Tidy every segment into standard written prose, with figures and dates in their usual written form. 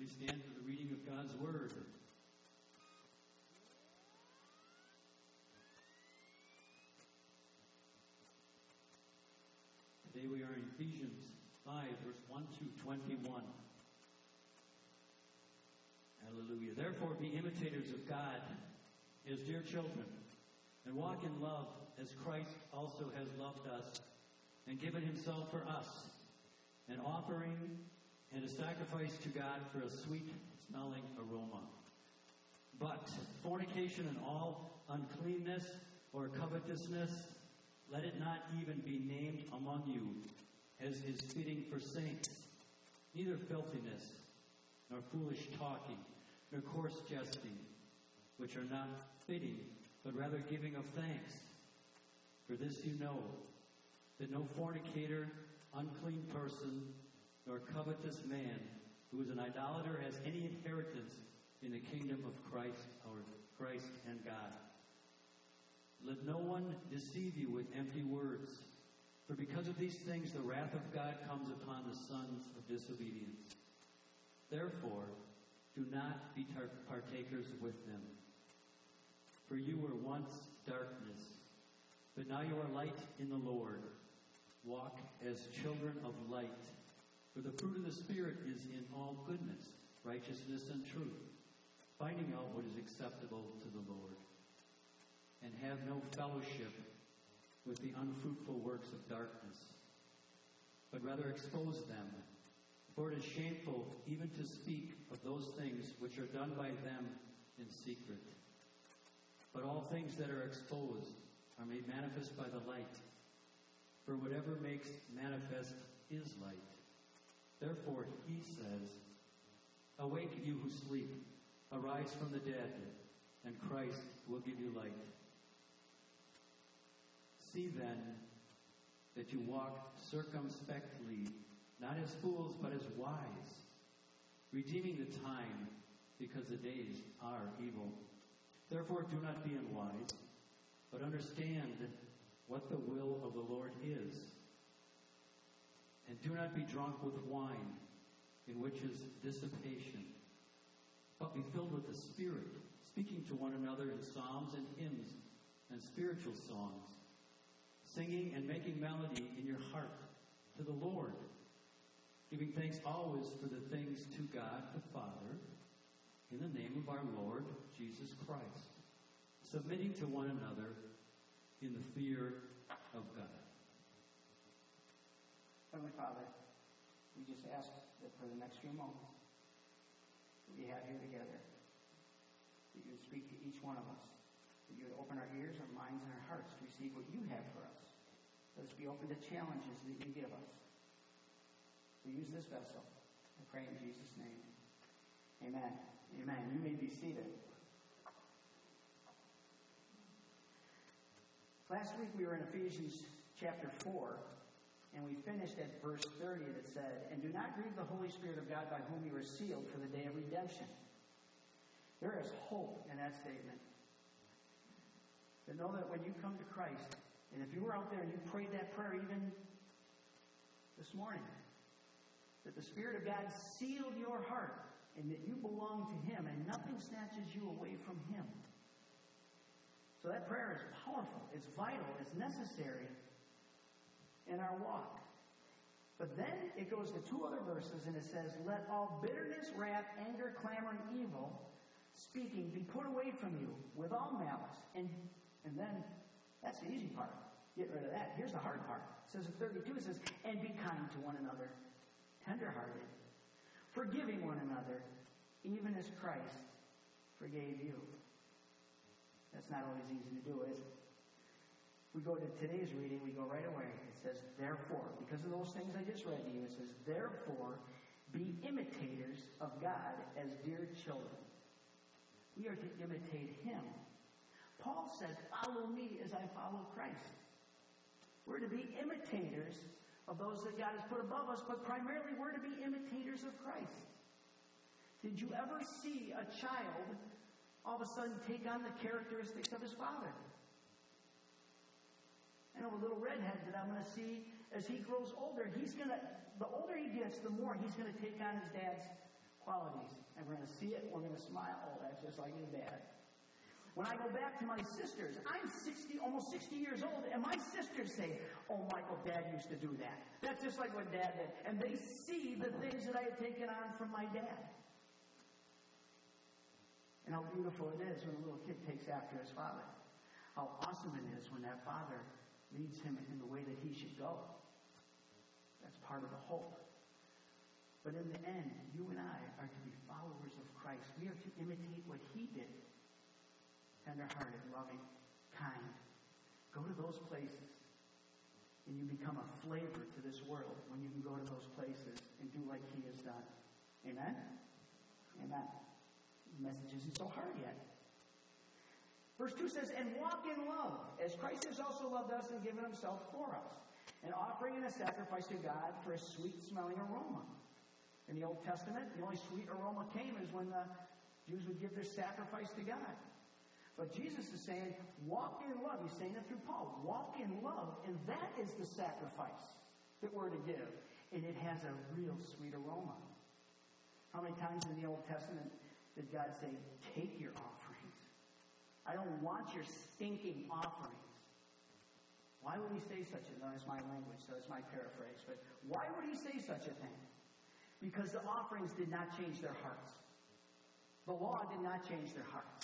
Please stand for the reading of God's Word. Today we are in Ephesians 5, verse 1 to 21. Hallelujah. Therefore, be imitators of God as dear children, and walk in love as Christ also has loved us and given himself for us, an offering and a sacrifice to God for a sweet-smelling aroma. But fornication and all uncleanness or covetousness, let it not even be named among you, as is fitting for saints. Neither filthiness, nor foolish talking, nor coarse jesting, which are not fitting, but rather giving of thanks. For this you know, that no fornicator, unclean person, nor covetous man, who is an idolater, has any inheritance in the kingdom of Christ, our Christ and God. Let no one deceive you with empty words, for because of these things the wrath of God comes upon the sons of disobedience. Therefore, do not be partakers with them. For you were once darkness, but now you are light in the Lord. Walk as children of light. For the fruit of the Spirit is in all goodness, righteousness, and truth, finding out what is acceptable to the Lord. And have no fellowship with the unfruitful works of darkness, but rather expose them. For it is shameful even to speak of those things which are done by them in secret. But all things that are exposed are made manifest by the light. For whatever makes manifest is light. Therefore, he says, awake, you who sleep, arise from the dead, and Christ will give you light. See then that you walk circumspectly, not as fools, but as wise, redeeming the time, because the days are evil. Therefore, do not be unwise, but understand what the will of the Lord is. And do not be drunk with wine, in which is dissipation, but be filled with the Spirit, speaking to one another in psalms and hymns and spiritual songs, singing and making melody in your heart to the Lord, giving thanks always for the things to God the Father, in the name of our Lord Jesus Christ, submitting to one another in the fear of God. Heavenly Father, we just ask that for the next few moments that we have here together, that you would speak to each one of us, that you would open our ears, our minds, and our hearts to receive what you have for us. Let us be open to challenges that you give us. We use this vessel. I pray in Jesus' name. Amen. Amen. You may be seated. Last week we were in Ephesians chapter 4, and we finished at verse 30 that said, and do not grieve the Holy Spirit of God by whom you are sealed for the day of redemption. There is hope in that statement. To know that when you come to Christ, and if you were out there and you prayed that prayer even this morning, that the Spirit of God sealed your heart and that you belong to Him and nothing snatches you away from Him. So that prayer is powerful, it's vital, it's necessary in our walk. But then it goes to two other verses and it says, let all bitterness, wrath, anger, clamor, and evil speaking be put away from you with all malice. And then, that's the easy part. Get rid of that. Here's the hard part. It says in 32, it says, and be kind to one another, tenderhearted, forgiving one another, even as Christ forgave you. That's not always easy to do, is it? We go to today's reading, we go right away. It says, therefore, because of those things I just read to you, it says, therefore, be imitators of God as dear children. We are to imitate Him. Paul said, follow me as I follow Christ. We're to be imitators of those that God has put above us, but primarily we're to be imitators of Christ. Did you ever see a child all of a sudden take on the characteristics of his father? I know a little redhead that I'm going to see as he grows older. The older he gets, the more he's going to take on his dad's qualities. And we're going to see it, we're going to smile. Oh, that's just like his dad. When I go back to my sisters, I'm 60, almost 60 years old, and my sisters say, oh, Michael, Dad used to do that. That's just like what Dad did. And they see the things that I had taken on from my dad. And how beautiful it is when a little kid takes after his father. How awesome it is when that father leads him in the way that he should go. That's part of the hope. But in the end, you and I are to be followers of Christ. We are to imitate what he did. Tender-hearted, loving, kind. Go to those places, and you become a flavor to this world when you can go to those places and do like he has done. Amen? Amen. The message isn't so hard yet. Verse 2 says, and walk in love, as Christ has also loved us and given himself for us, an offering and a sacrifice to God for a sweet-smelling aroma. In the Old Testament, the only sweet aroma came is when the Jews would give their sacrifice to God. But Jesus is saying, walk in love. He's saying it through Paul. Walk in love, and that is the sacrifice that we're to give. And it has a real sweet aroma. How many times in the Old Testament did God say, take your offerings? I don't want your stinking offerings. Why would he say such a thing? That's my language, so it's my paraphrase. But why would he say such a thing? Because the offerings did not change their hearts. The law did not change their hearts.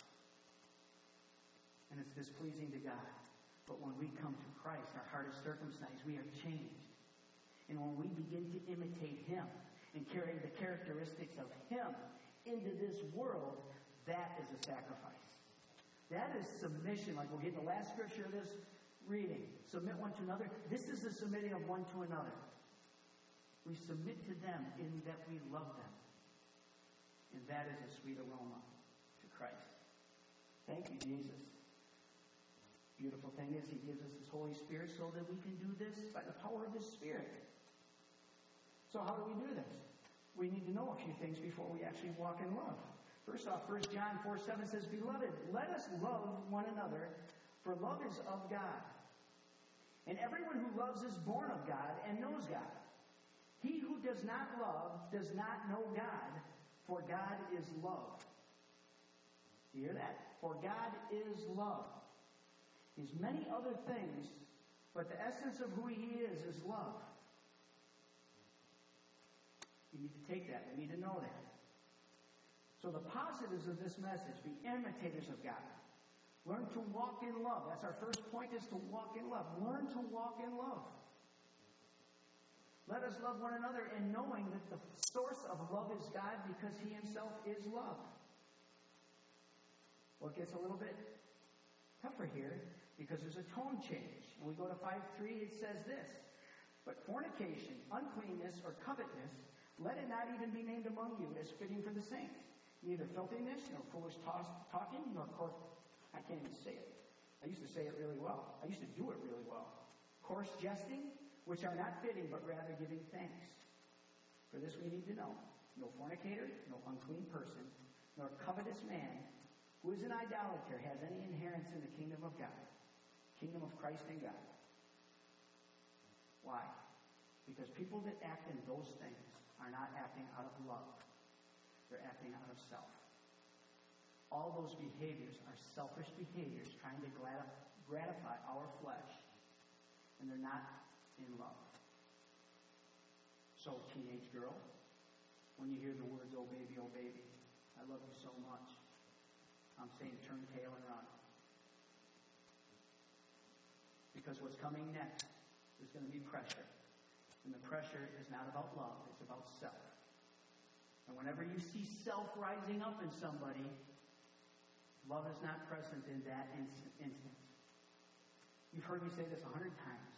And it's displeasing to God. But when we come to Christ, our heart is circumcised. We are changed. And when we begin to imitate him and carry the characteristics of him into this world, that is a sacrifice. That is submission. Like we'll get the last scripture of this reading. Submit one to another. This is the submitting of one to another. We submit to them in that we love them. And that is a sweet aroma to Christ. Thank you, Jesus. Beautiful thing is he gives us his Holy Spirit so that we can do this by the power of his Spirit. So how do we do this? We need to know a few things before we actually walk in love. First off, 1 John 4:7 says, Beloved, let us love one another, for love is of God. And everyone who loves is born of God and knows God. He who does not love does not know God, for God is love. You hear that? For God is love. He's many other things, but the essence of who he is love. You need to take that. You need to know that. So the positives of this message, be imitators of God. Learn to walk in love. That's our first point, is to walk in love. Learn to walk in love. Let us love one another, and knowing that the source of love is God because he himself is love. Well, it gets a little bit tougher here because there's a tone change. When we go to 5:3, it says this. But fornication, uncleanness, or covetousness, let it not even be named among you as fitting for the saints. Neither filthiness, nor foolish talking, nor I can't even say it. I used to say it really well. I used to do it really well. Coarse jesting, which are not fitting, but rather giving thanks. For this we need to know. No fornicator, no unclean person, nor covetous man, who is an idolater, has any inheritance in the kingdom of God. Kingdom of Christ and God. Why? Because people that act in those things are not acting out of love. They're acting out of self. All those behaviors are selfish behaviors trying to gratify our flesh. And they're not in love. So, teenage girl, when you hear the words, oh baby, I love you so much, I'm saying turn tail and run. Because what's coming next is going to be pressure. And the pressure is not about love, it's about self. And whenever you see self rising up in somebody, love is not present in that instance. You've heard me say this 100 times.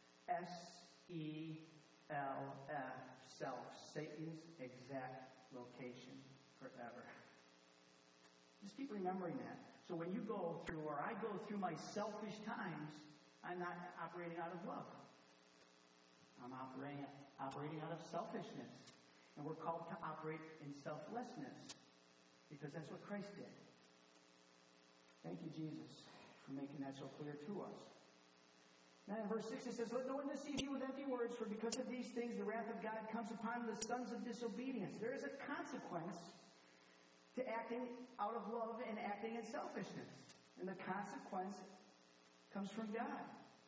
S-E-L-F, self, Satan's exact location forever. Just keep remembering that. So when you go through, or I go through my selfish times, I'm not operating out of love. I'm operating out of selfishness. And we're called to operate in selflessness, because that's what Christ did. Thank you, Jesus, for making that so clear to us. And in verse 6 it says, let no one deceive you with empty words, for because of these things the wrath of God comes upon the sons of disobedience. There is a consequence to acting out of love and acting in selfishness. And the consequence comes from God.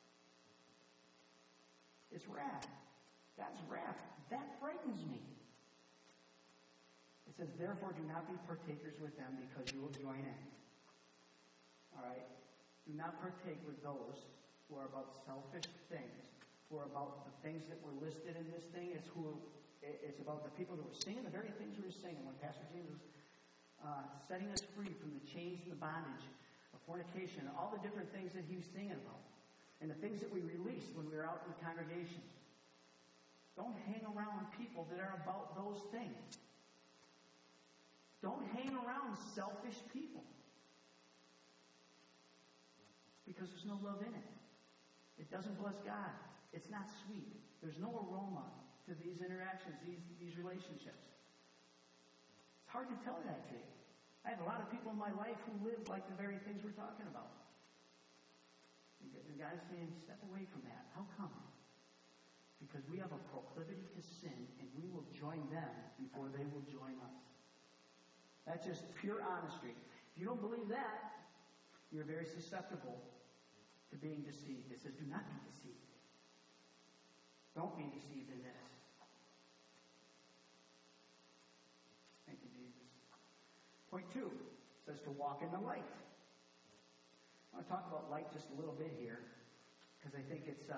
It's wrath. God's wrath. That frightens me. It says, therefore do not be partakers with them, because you will join in. All right? Do not partake with those who are about selfish things, who are about the things that were listed in this thing. It's about the people that were singing the very things we were singing when Pastor James was setting us free from the chains and the bondage of fornication, all the different things that he was singing about, and the things that we released when we were out in the congregation. Don't hang around people that are about those things. Don't hang around selfish people, because there's no love in it. It doesn't bless God. It's not sweet. There's no aroma to these interactions, these relationships. It's hard to tell that to you. I have a lot of people in my life who live like the very things we're talking about. The guy's saying, step away from that. How come? Because we have a proclivity to sin, and we will join them before they will join us. That's just pure honesty. If you don't believe that, you're very susceptible to being deceived. It says, do not be deceived. Don't be deceived in this. Thank you, Jesus. Point 2 says to walk in the light. I want to talk about light just a little bit here, because I think it's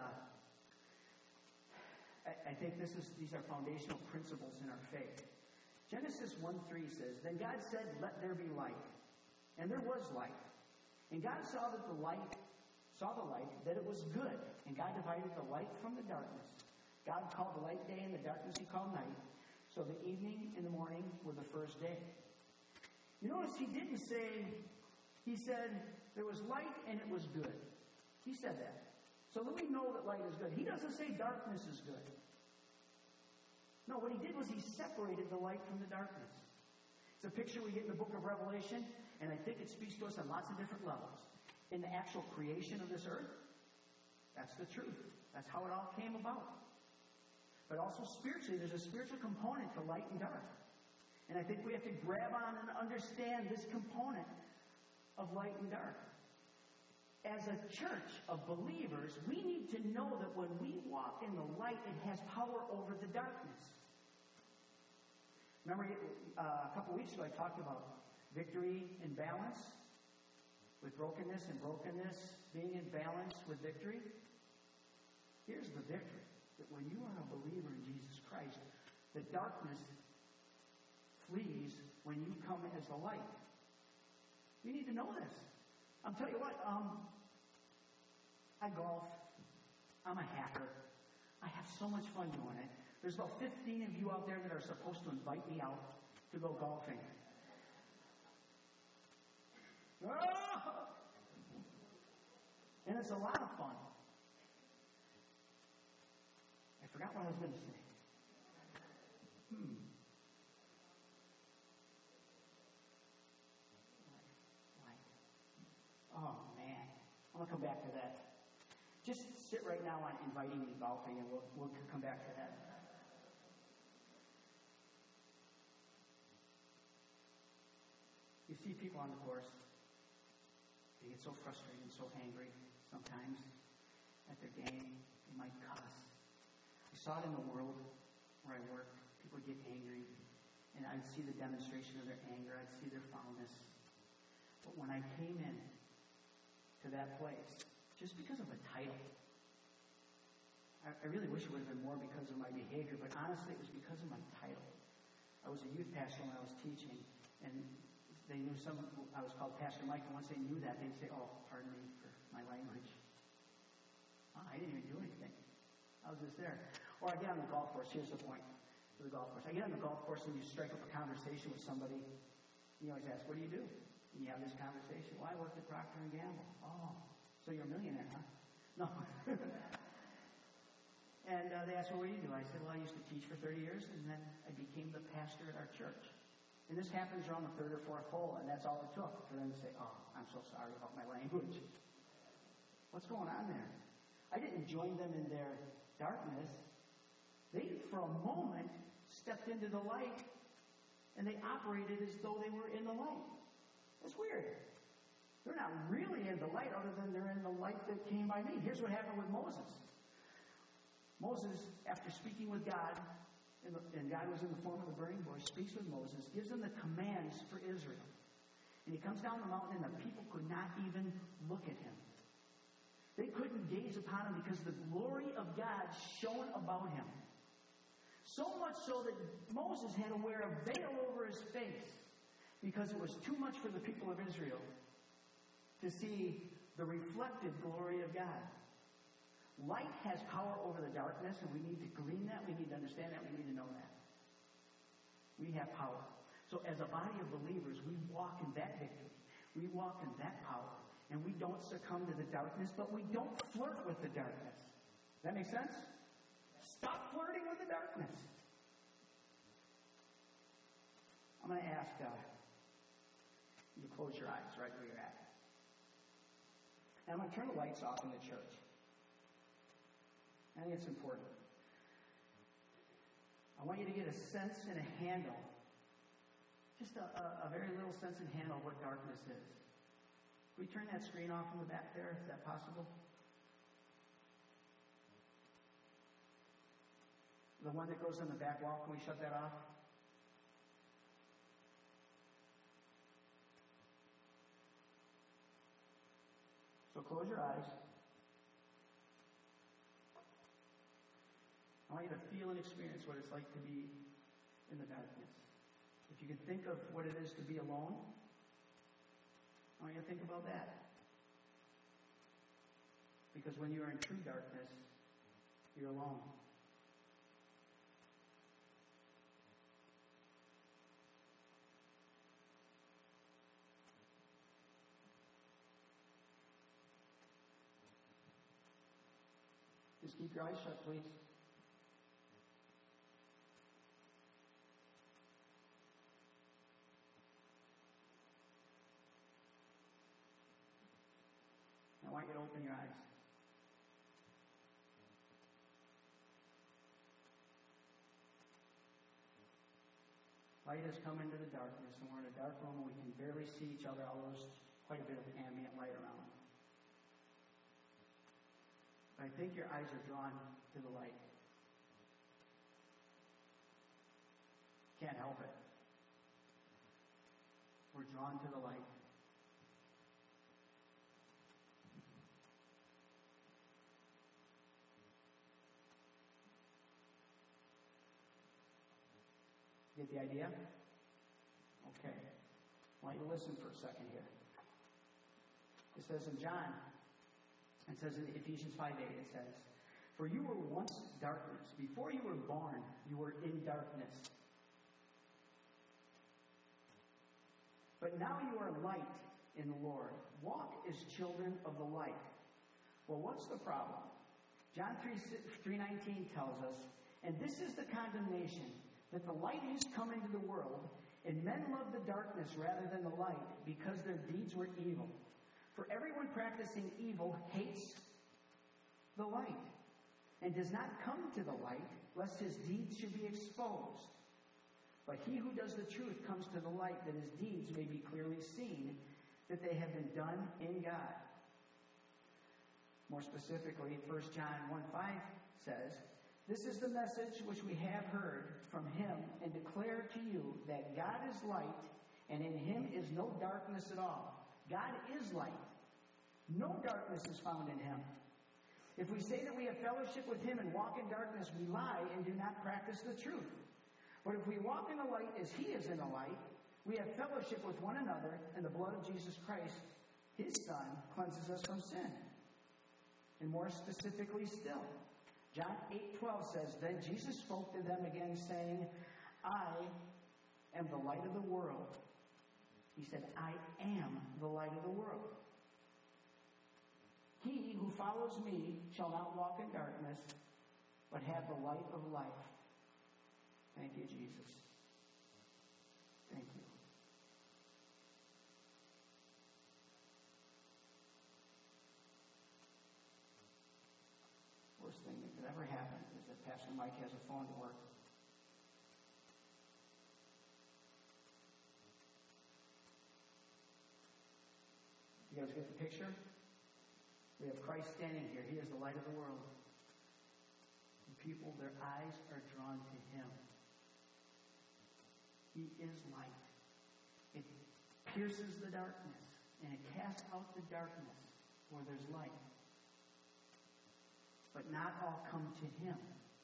these are foundational principles in our faith. Genesis 1:3 says, then God said, let there be light. And there was light. And God saw the light, that it was good. And God divided the light from the darkness. God called the light day, and the darkness he called night. So the evening and the morning were the first day. You notice he didn't say, he said, there was light and it was good. He said that. So that we know that light is good. He doesn't say darkness is good. No, what he did was he separated the light from the darkness. It's a picture we get in the book of Revelation, and I think it speaks to us on lots of different levels. In the actual creation of this earth, that's the truth. That's how it all came about. But also spiritually, there's a spiritual component to light and dark. And I think we have to grab on and understand this component of light and dark. As a church of believers, we need to know that when we walk in the light, it has power over the darkness. Remember, a couple weeks ago I talked about victory and balance, with brokenness and brokenness being in balance with victory. Here's the victory, that when you are a believer in Jesus Christ, the darkness flees when you come as the light. You need to know this. I'll tell you what, I golf. I'm a hacker. I have so much fun doing it. There's about 15 of you out there that are supposed to invite me out to go golfing. Ah! And it's a lot of fun. I forgot what I was going to say. Oh, man. I'm going to come back to that. Just sit right now on inviting me golfing, and we'll come back to that. You see people on the course, they get so frustrated and so angry sometimes at their game. They might cuss. I saw it in the world where I work. People get angry, and I'd see the demonstration of their anger. I'd see their foulness. But when I came in to that place, just because of a title, I really wish it would have been more because of my behavior, but honestly, it was because of my title. I was a youth pastor when I was teaching, and they knew I was called Pastor Mike, and once they knew that, they'd say, oh, pardon me for my language. Oh, I didn't even do anything. I was just there. Or I get on the golf course. Here's the point for the golf course. I get on the golf course, and you strike up a conversation with somebody. You always ask, what do you do? And you have this conversation. Well, I worked at Procter & Gamble. Oh, so you're a millionaire, huh? No. And they asked, well, what do you do? I said, well, I used to teach for 30 years, and then I became the pastor at our church. And this happens around the third or fourth hole, and that's all it took for them to say, oh, I'm so sorry about my language. What's going on there? I didn't join them in their darkness. They, for a moment, stepped into the light, and they operated as though they were in the light. That's weird. They're not really in the light other than they're in the light that came by me. Here's what happened with Moses. Moses, after speaking with God, and God was in the form of the burning bush, speaks with Moses, gives him the commands for Israel. And he comes down the mountain, and the people could not even look at him. They couldn't gaze upon him because the glory of God shone about him. So much so that Moses had to wear a veil over his face because it was too much for the people of Israel to see the reflected glory of God. Light has power over the darkness, and we need to glean that. We need to understand that. We need to know that. We have power. So as a body of believers, we walk in that victory. We walk in that power. And we don't succumb to the darkness, but we don't flirt with the darkness. Does that make sense? Stop flirting with the darkness. I'm going to ask you to close your eyes right where you're at. And I'm going to turn the lights off in the church. I think it's important. I want you to get a sense and a handle, just a very little sense and handle of what darkness is. Can we turn that screen off in the back there? Is that possible? The one that goes on the back wall, can we shut that off? So close your eyes. I want you to feel and experience what it's like to be in the darkness. If you can think of what it is to be alone, I want you to think about that. Because when you are in true darkness, you're alone. Just keep your eyes shut, please. I want you to open your eyes. Light has come into the darkness, and we're in a dark room and we can barely see each other, although there's quite a bit of ambient light around. But I think your eyes are drawn to the light. Can't help it. We're drawn to the light. Get the idea? Okay. I want you to listen for a second here. It says in John, it says in Ephesians 5:8, it says, "For you were once darkness. Before you were born, you were in darkness. But now you are light in the Lord. Walk as children of the light." Well, what's the problem? John 3:19 tells us, "And this is the condemnation, that the light has come into the world, and men love the darkness rather than the light, because their deeds were evil. For everyone practicing evil hates the light, and does not come to the light, lest his deeds should be exposed. But he who does the truth comes to the light, that his deeds may be clearly seen, that they have been done in God." More specifically, 1 John 1:5 says, "This is the message which we have heard from him and declare to you, that God is light, and in him is no darkness at all." God is light. No darkness is found in him. If we say that we have fellowship with him and walk in darkness, we lie and do not practice the truth. But if we walk in the light as he is in the light, we have fellowship with one another, and the blood of Jesus Christ, his Son, cleanses us from sin. And more specifically still, John 8:12 says, "Then Jesus spoke to them again, saying, I am the light of the world." He said, "I am the light of the world. He who follows me shall not walk in darkness, but have the light of life." Thank you, Jesus. Thank you. Mike has a phone to work. You guys get the picture? We have Christ standing here. He is the light of the world. And people, their eyes are drawn to Him. He is light. It pierces the darkness, and it casts out the darkness where there's light. But not all come to Him.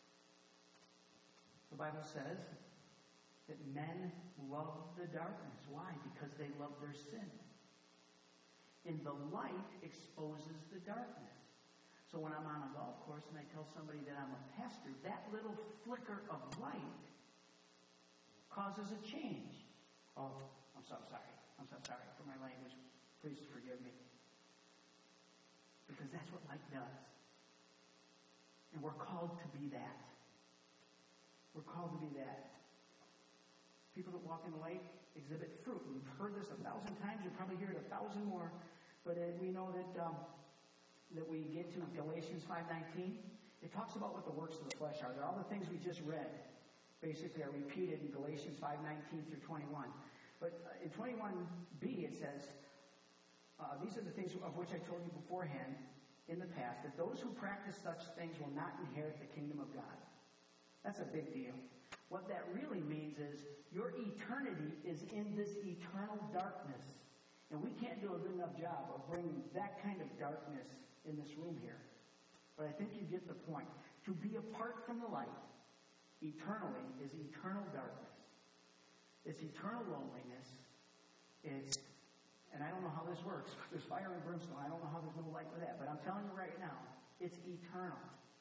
The Bible says that men love the darkness. Why? Because they love their sin. And the light exposes the darkness. So when I'm on a golf course and I tell somebody that I'm a pastor, that little flicker of light causes a change. Oh, I'm so sorry. I'm so sorry for my language. Please forgive me. Because that's what light does. And we're called to be that. We're called to be that. People that walk in the light exhibit fruit. We've heard this 1,000 times. You'll probably hear it 1,000 more. But we know that we get to Galatians 5:19. It talks about what the works of the flesh are. They're all the things we just read. Basically are repeated in Galatians 5:19 through 21. But in 21b it says, these are the things of which I told you beforehand in the past, that those who practice such things will not inherit the kingdom of God. That's a big deal. What that really means is your eternity is in this eternal darkness. And we can't do a good enough job of bringing that kind of darkness in this room here. But I think you get the point. To be apart from the light eternally is eternal darkness. It's eternal loneliness. And I don't know how this works. There's fire and brimstone. I don't know how there's no light for that. But I'm telling you right now, it's eternal.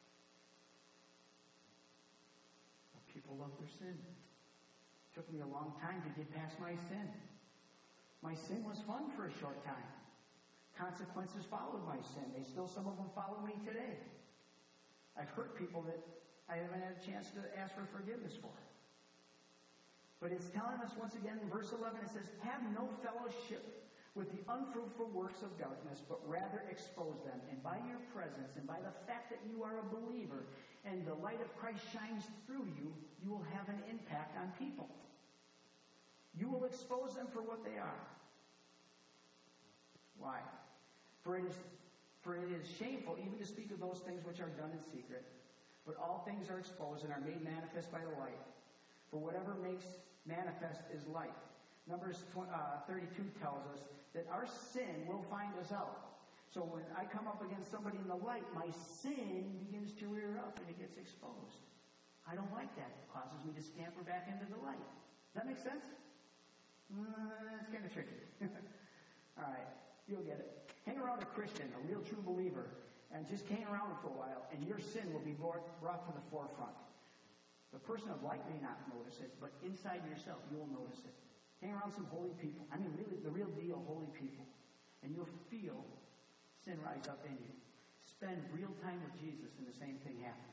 But people love their sin. It took me a long time to get past my sin. My sin was fun for a short time. Consequences followed my sin. Some of them follow me today. I've hurt people that I haven't had a chance to ask for forgiveness for. But it's telling us once again in verse 11, it says, have no fellowship with the unfruitful works of darkness, but rather expose them. And by your presence and by the fact that you are a believer and the light of Christ shines through you, you will have an impact on people. You will expose them for what they are. Why? For it is shameful even to speak of those things which are done in secret. But all things are exposed and are made manifest by the light. For whatever makes manifest is light. Numbers 32 tells us that our sin will find us out. So when I come up against somebody in the light, my sin begins to rear up and it gets exposed. I don't like that. It causes me to scamper back into the light. Does that make sense? It's kind of tricky. All right, you'll get it. Hang around a Christian, a real true believer, and just hang around for a while, and your sin will be brought to the forefront. The person of light may not notice it, but inside yourself, you'll notice it. Hang around some holy people. I mean, really, the real deal holy people. And you'll feel sin rise up in you. Spend real time with Jesus, and the same thing happens.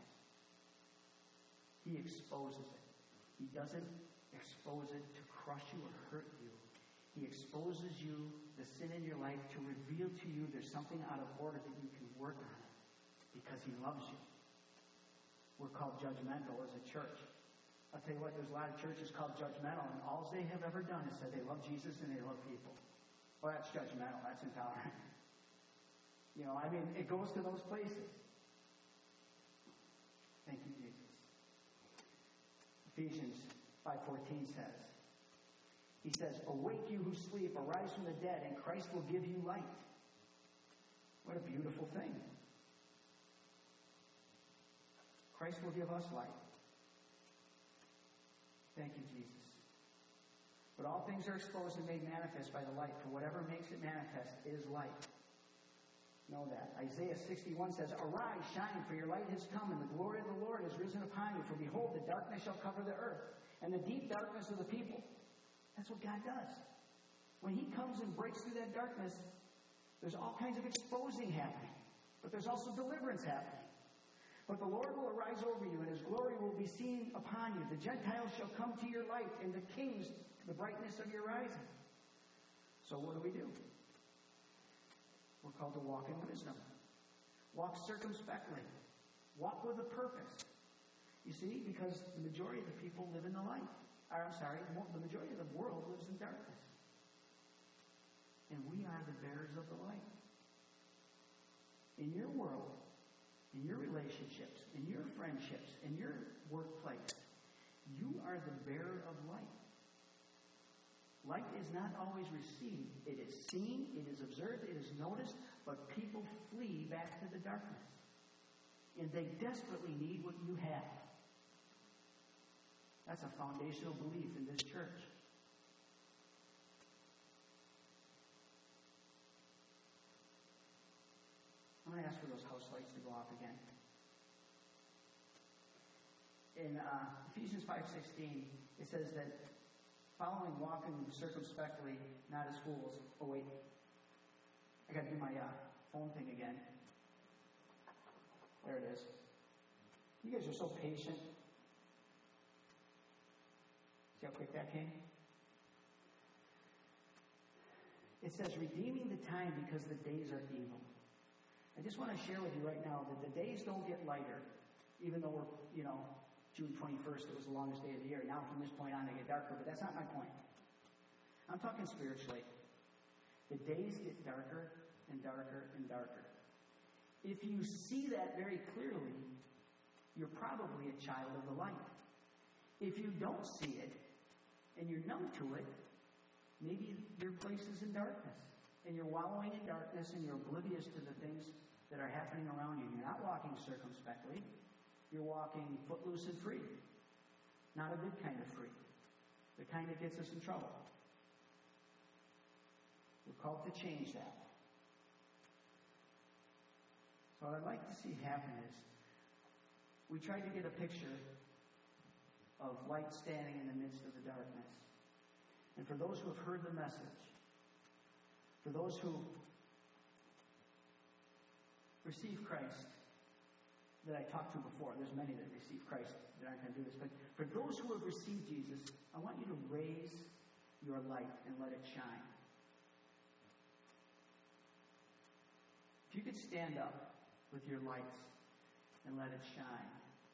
He exposes it. He doesn't expose it to crush you or hurt you. He exposes you, the sin in your life, to reveal to you there's something out of order that you can work on it because He loves you. We're called judgmental as a church. I'll tell you what, there's a lot of churches called judgmental, and all they have ever done is said they love Jesus and they love people. Well, that's judgmental. That's intolerant. It goes to those places. Thank you, Jesus. Ephesians 5:14 says, He says, awake you who sleep, arise from the dead, and Christ will give you light. What a beautiful thing. Christ will give us light. Thank you, Jesus. But all things are exposed and made manifest by the light, for whatever makes it manifest is light. Know that. Isaiah 61 says, arise, shine, for your light has come, and the glory of the Lord has risen upon you. For behold, the darkness shall cover the earth, and the deep darkness of the people. That's what God does. When He comes and breaks through that darkness, there's all kinds of exposing happening. But there's also deliverance happening. But the Lord will arise over you, and His glory will be seen upon you. The Gentiles shall come to your light, and the kings to the brightness of your rising. So what do? We're called to walk in wisdom. Walk circumspectly. Walk with a purpose. You see? Because the majority of the people live in the light. The majority of the world lives in darkness. And we are the bearers of the light. In your world, in your relationships, in your friendships, in your workplace, you are the bearer of light. Light is not always received. It is seen, it is observed, it is noticed, but people flee back to the darkness. And they desperately need what you have. That's a foundational belief in this church. I'm going to ask for those house lights to go off again. In Ephesians 5:16, it says that following walking circumspectly, not as fools. Oh, wait. I got to do my phone thing again. There it is. You guys are so patient. See how quick that came? It says, redeeming the time because the days are evil. I just want to share with you right now that the days don't get lighter, even though we're, June 21st, it was the longest day of the year. Now from this point on, they get darker, but that's not my point. I'm talking spiritually. The days get darker and darker and darker. If you see that very clearly, you're probably a child of the light. If you don't see it, and you're numb to it, maybe your place is in darkness. And you're wallowing in darkness, and you're oblivious to the things that are happening around you. You're not walking circumspectly. You're walking footloose and free. Not a good kind of free. The kind that gets us in trouble. We're called to change that. So what I'd like to see happen is, we tried to get a picture of light standing in the midst of the darkness. And for those who have heard the message, for those who receive Christ, that I talked to before, there's many that receive Christ that aren't going to do this, but for those who have received Jesus, I want you to raise your light and let it shine. If you could stand up with your lights and let it shine.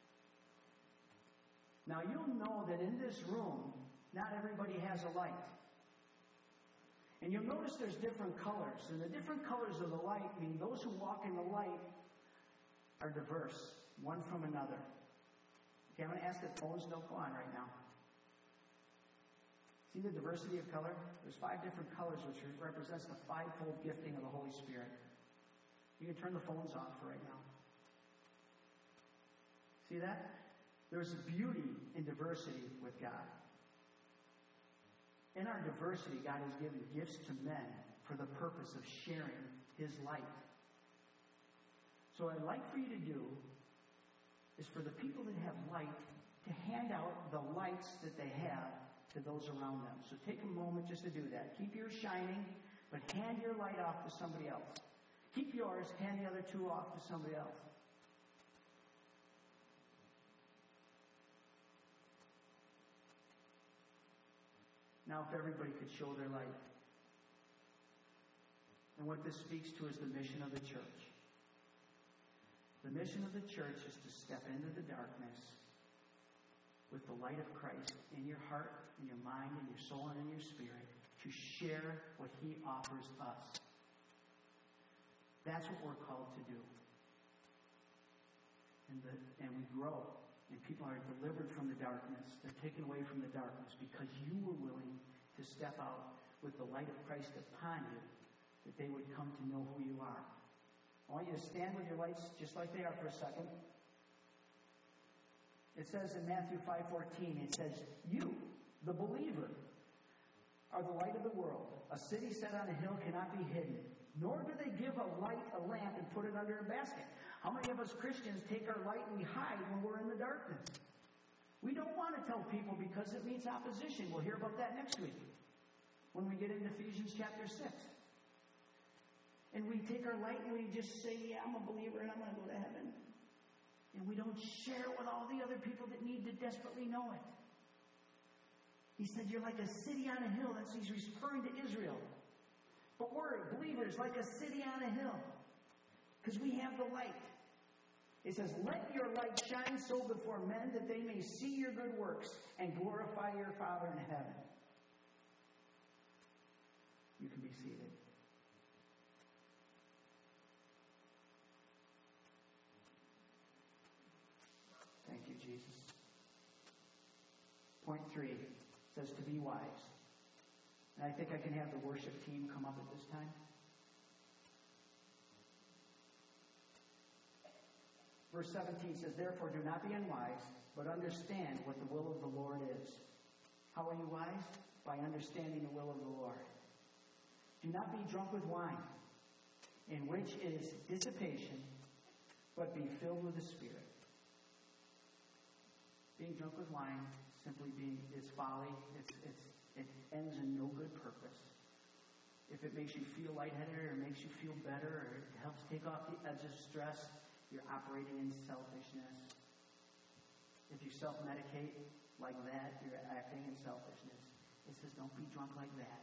Now you'll know that in this room, not everybody has a light. And you'll notice there's different colors. And the different colors of the light mean those who walk in the light are diverse, one from another. Okay, I'm going to ask that phones don't go on right now. See the diversity of color? There's 5 different colors, which represents the 5-fold gifting of the Holy Spirit. You can turn the phones off for right now. See that? There's beauty in diversity with God. In our diversity, God has given gifts to men for the purpose of sharing His light. So what I'd like for you to do is for the people that have light to hand out the lights that they have to those around them. So take a moment just to do that. Keep yours shining, but hand your light off to somebody else. Keep yours, hand the other 2 off to somebody else. Now, if everybody could show their light. And what this speaks to is the mission of the church. The mission of the church is to step into the darkness with the light of Christ in your heart, in your mind, in your soul, and in your spirit, to share what He offers us. That's what we're called to do. And we grow. And people are delivered from the darkness. They're taken away from the darkness because you were willing to step out with the light of Christ upon you, that they would come to know who you are. I want you to stand with your lights just like they are for a second. It says in Matthew 5:14, it says, you, the believer, are the light of the world. A city set on a hill cannot be hidden, nor do they give a lamp and put it under a basket. How many of us Christians take our light and we hide when we're in the darkness? We don't want to tell people because it means opposition. We'll hear about that next week when we get into Ephesians chapter 6. And we take our light and we just say, yeah, I'm a believer and I'm going to go to heaven. And we don't share it with all the other people that need to desperately know it. He said, you're like a city on a hill. He's referring to Israel. But we're believers like a city on a hill because we have the light. It says, let your light shine so before men that they may see your good works and glorify your Father in heaven. You can be seated. Thank you, Jesus. Point 3 says to be wise. And I think I can have the worship team come up at this time. Verse 17 says, therefore do not be unwise, but understand what the will of the Lord is. How are you wise? By understanding the will of the Lord. Do not be drunk with wine, in which is dissipation, but be filled with the Spirit. Being drunk with wine simply is folly. It ends in no good purpose. If it makes you feel lightheaded or makes you feel better or it helps take off the edge of stress, you're operating in selfishness. If you self-medicate like that, you're acting in selfishness. It says don't be drunk like that.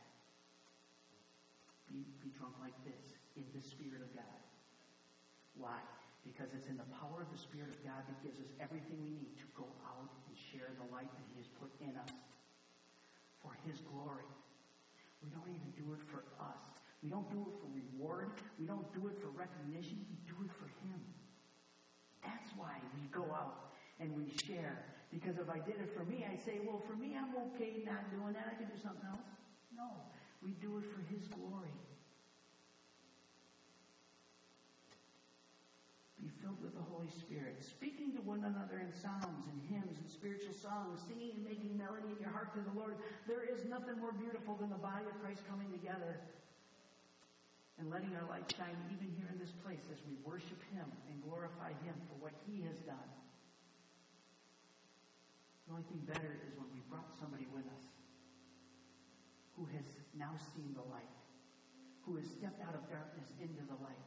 Be drunk like this, in the Spirit of God. Why? Because it's in the power of the Spirit of God that gives us everything we need to go out and share the light that He has put in us for His glory. We don't even do it for us. We don't do it for reward. We don't do it for recognition. We do it for Him. That's why we go out and we share. Because if I did it for me, I'd say, well, for me, I'm okay not doing that. I can do something else. No. We do it for His glory. Be filled with the Holy Spirit, speaking to one another in psalms and hymns and spiritual songs, singing and making melody in your heart to the Lord. There is nothing more beautiful than the body of Christ coming together and letting our light shine even here in this place as we worship Him and glorify Him for what He has done. The only thing better is when we brought somebody with us who has now seen the light, who has stepped out of darkness into the light.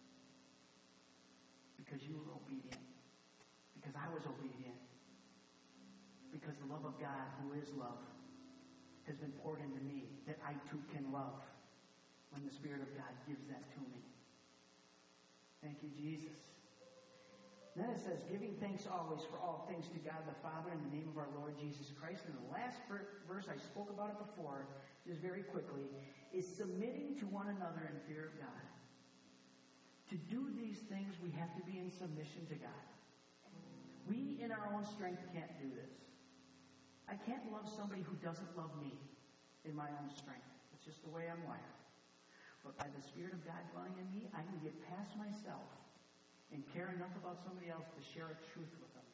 Because you were obedient. Because I was obedient. Because the love of God, who is love, has been poured into me, that I too can love when the Spirit of God gives that to me. Thank you, Jesus. Then it says, giving thanks always for all things to God the Father in the name of our Lord Jesus Christ. And the last verse, I spoke about it before, just very quickly, is submitting to one another in fear of God. To do these things, we have to be in submission to God. We, in our own strength, can't do this. I can't love somebody who doesn't love me in my own strength. It's just the way I'm wired. But by the Spirit of God dwelling in me, I can get past myself and care enough about somebody else to share a truth with them.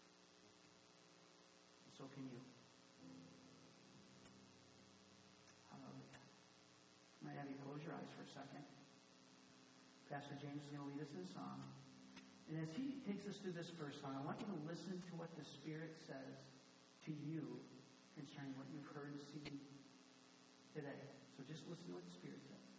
And so can you. Hallelujah. I'm going to have you close your eyes for a second. Pastor James is going to lead us in a song. And as he takes us through this first song, I want you to listen to what the Spirit says to you concerning what you've heard and seen today. So just listen to what the Spirit says.